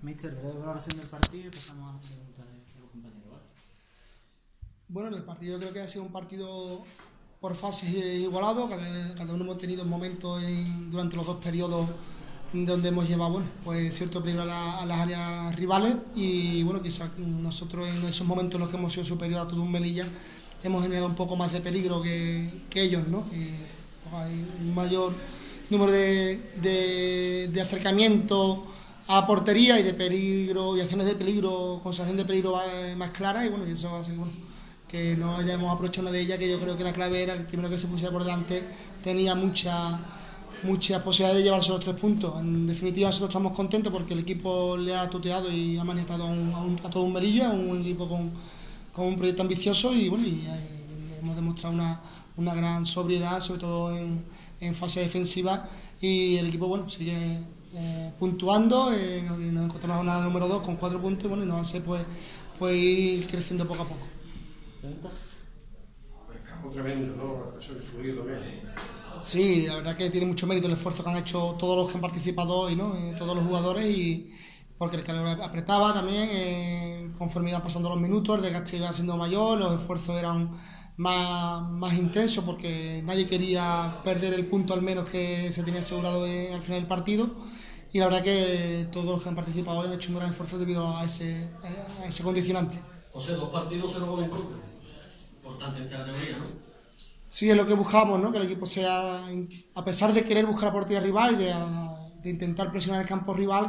Mister, breve valoración del partido y pasamos a la pregunta de los compañeros, ¿vale? Bueno, en el partido creo que ha sido un partido por fases igualado, cada uno hemos tenido momentos durante los dos periodos donde hemos llevado pues cierto peligro a las áreas rivales y bueno, quizás nosotros en esos momentos en los que hemos sido superiores a todo un Melilla hemos generado un poco más de peligro que ellos, ¿no? Hay un mayor número de acercamiento a portería y de peligro y acciones de peligro, con sensación de peligro más clara y bueno, y eso hace que no hayamos aprovechado una de ellas, que yo creo que la clave era el primero que se pusiera por delante, tenía muchas posibilidades de llevarse los 3 puntos. En definitiva, nosotros estamos contentos porque el equipo le ha tuteado y ha maniatado a todo un Melilla, un equipo con un proyecto ambicioso y bueno, hemos demostrado una gran sobriedad, sobre todo en fase defensiva, y el equipo bueno sigue puntuando, nos encontramos en la jornada número 2 con 4 puntos y bueno, y nos hace pues ir creciendo poco a poco. ¿Preguntas? El campo tremendo, ¿no? Eso influido también. Sí, la verdad que tiene mucho mérito el esfuerzo que han hecho todos los que han participado hoy, ¿no? Todos los jugadores, y porque el calor apretaba también, conforme iban pasando los minutos, el desgaste iba siendo mayor, los esfuerzos eran más intensos porque nadie quería perder el punto al menos que se tenía asegurado al final del partido, y la verdad que todos los que han participado hoy han hecho un gran esfuerzo debido a ese condicionante. O sea, 2 partidos, 0 goles en contra. Importante en esta categoría, ¿no? Sí, es lo que buscamos, ¿no? Que el equipo sea, a pesar de querer buscar la portería rival y de intentar presionar el campo rival,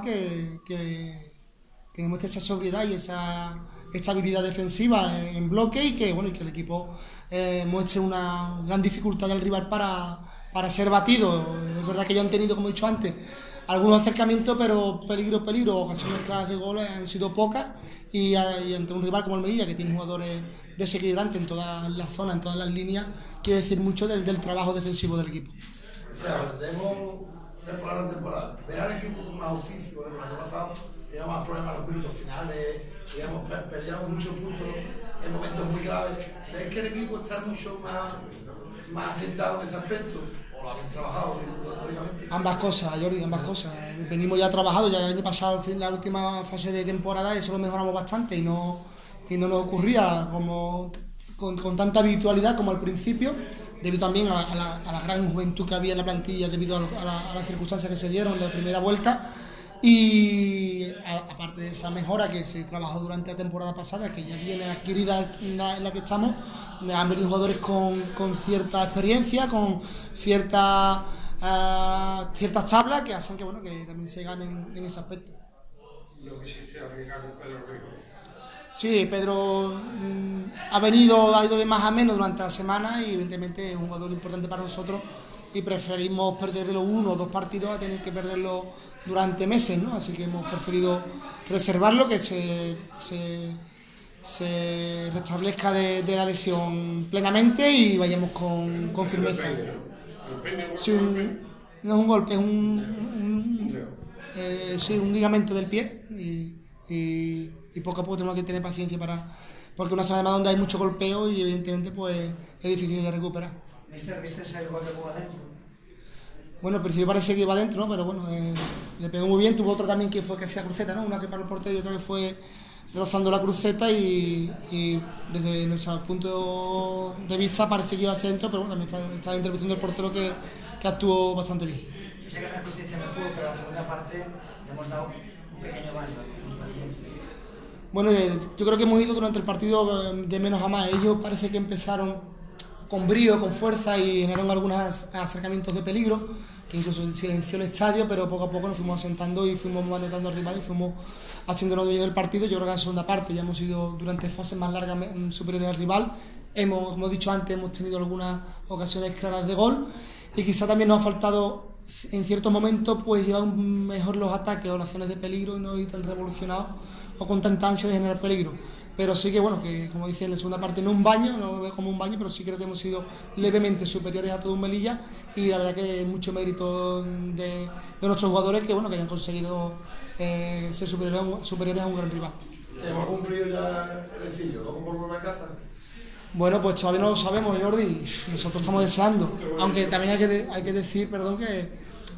que demuestre esa sobriedad y esa estabilidad defensiva en bloque, y que bueno, y que el equipo muestre una gran dificultad del rival para ser batido. Es verdad que ellos han tenido, como he dicho antes, algunos acercamientos, pero peligro, ocasiones claras de goles han sido pocas, y ante un rival como el Melilla, que tiene jugadores desequilibrantes en todas las zonas, en todas las líneas, quiere decir mucho del trabajo defensivo del equipo. Aprendemos temporada en temporada. Ver al equipo con más oficio, el año pasado teníamos más problemas en los minutos finales, perdíamos muchos puntos en momentos muy claves. ¿Ves que el equipo está mucho más asentado en ese aspecto? ¿O lo habéis trabajado, lógicamente? Ambas cosas, Jordi, ambas cosas. Venimos ya trabajado, ya el año pasado, en la última fase de temporada, eso lo mejoramos bastante y no nos ocurría con tanta habitualidad como al principio, debido también a la gran juventud que había en la plantilla, debido a las circunstancias que se dieron en la primera vuelta. Y aparte de esa mejora que se trabajó durante la temporada pasada, que ya viene adquirida en la que estamos, han venido jugadores con cierta experiencia, con ciertas tablas que hacen que bueno, que también se ganen en ese aspecto. No quisiste arriesgar con Pedro Rico. Sí, Pedro ha ido de más a menos durante la semana, y evidentemente es un jugador importante para nosotros y preferimos perderlo 1 o 2 partidos a tener que perderlo durante meses, ¿no? Así que hemos preferido reservarlo, que se restablezca de la lesión plenamente y vayamos con firmeza. Sí, no es un golpe, es un ligamento del pie, y poco a poco tenemos que tener paciencia porque una zona además donde hay mucho golpeo y evidentemente pues es difícil de recuperar. Mister, ¿viste el gol de Cuba adentro? Bueno, al principio parece que iba adentro, ¿no? Pero bueno, le pegó muy bien. Tuvo otro también que fue casi a cruceta, ¿no? Una que paró el portero y otra que fue rozando la cruceta, y desde nuestro punto de vista parece que iba hacia adentro, pero bueno, también está la intervención del portero que actuó bastante bien. Yo sé que no es justicia en el fútbol, pero en la segunda parte le hemos dado un pequeño baño a los valientes. Bueno, yo creo que hemos ido durante el partido de menos a más. Ellos parece que empezaron con brío, con fuerza, y generaron algunos acercamientos de peligro, que incluso silenció el estadio, pero poco a poco nos fuimos asentando y fuimos manejando al rival y fuimos haciéndonos dueños del partido. Yo creo que en la segunda parte ya hemos ido durante fases más largas superiores al rival. Como he dicho antes, hemos tenido algunas ocasiones claras de gol, y quizá también nos ha faltado en ciertos momentos pues llevar mejor los ataques o las acciones de peligro y no ir tan revolucionados o con tanta ansia de generar peligro. Pero sí que bueno, que como dice en la segunda parte, no un baño, no lo veo como un baño, pero sí creo que hemos sido levemente superiores a todo un Melilla, y la verdad que es mucho mérito de nuestros jugadores que bueno, que hayan conseguido ser superiores a un gran rival. ¿Hemos cumplido ya el decillo? ¿Luego por volver a casa? Bueno, pues todavía no lo sabemos, Jordi. Nosotros estamos deseando, aunque también hay que decir, perdón, que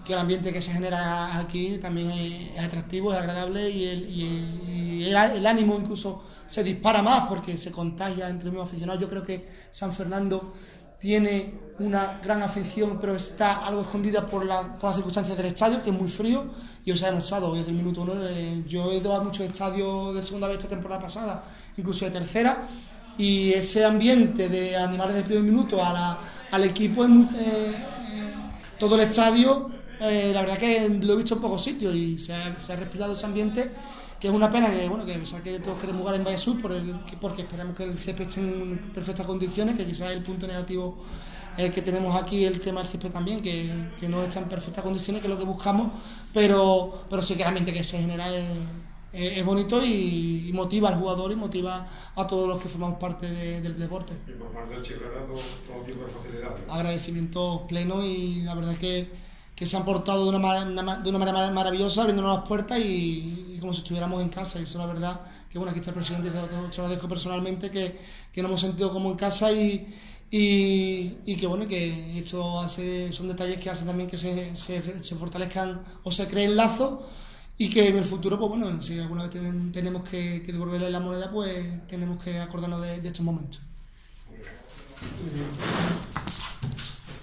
que el ambiente que se genera aquí también es atractivo, es agradable y el ánimo incluso se dispara más porque se contagia entre los mismos aficionados. Yo creo que San Fernando tiene una gran afición, pero está algo escondida por las circunstancias del estadio, que es muy frío, y os ha demostrado desde el minuto 1. Yo he ido a muchos estadios de segunda vez esta temporada pasada, incluso de tercera, y ese ambiente de animar desde el primer minuto al equipo, todo el estadio, la verdad que lo he visto en pocos sitios y se ha respirado ese ambiente, que es una pena que, bueno, que a pesar que todos queremos jugar en Valle Sur, porque esperamos que el césped esté en perfectas condiciones, que quizás es el punto negativo que tenemos aquí, el tema del césped también, que no está en perfectas condiciones, que es lo que buscamos, pero sí que el ambiente que se genera es bonito y motiva al jugador y motiva a todos los que formamos parte del deporte. Y por parte del Chiclana todo tipo de facilidades. Agradecimientos plenos y la verdad es que se han portado de una manera maravillosa, abriéndonos las puertas y como si estuviéramos en casa. Y eso la verdad que, bueno, aquí está el presidente, se lo agradezco personalmente, que nos hemos sentido como en casa y que, bueno, que esto son detalles que hacen también que se fortalezcan o se creen lazos, y que en el futuro, pues bueno, si alguna vez tenemos que devolverle la moneda, pues tenemos que acordarnos de estos momentos. Muy bien.